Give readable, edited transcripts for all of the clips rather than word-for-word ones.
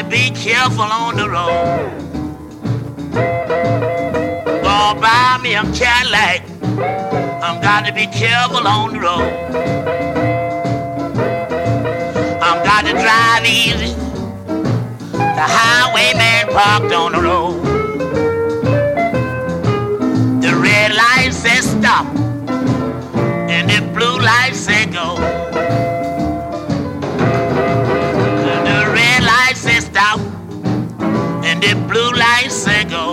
be careful on the road. Go buy me a Cadillac. I'm got to be careful on the road. I'm got to drive easy. The highwayman parked on the road. The red light says stop, and the blue light says go. The red light says stop, and the blue light says go.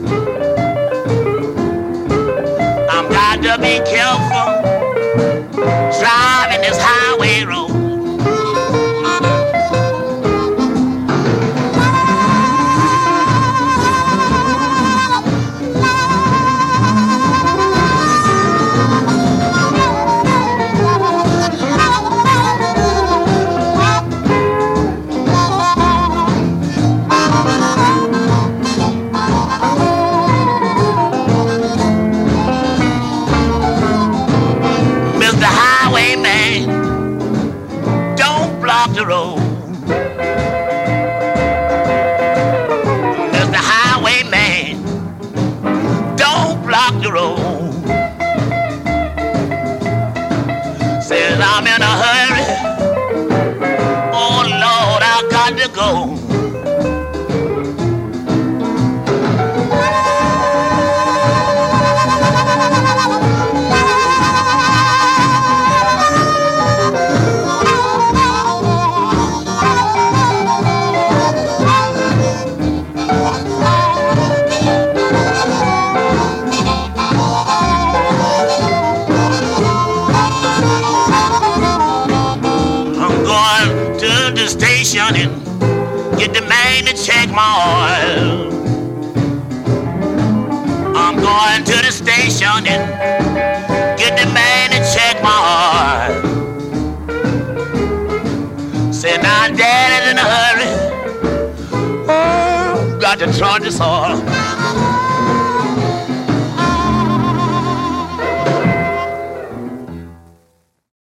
I'm got to be careful driving this highway road. The road. There's the highwayman. Don't block the road. Says I'm in a hurry. Oh Lord, I got to go. And get the man to check my oil. I'm going to the station and get the man to check my oil. Say now Daddy's in a hurry. Oh, got to charge this oil.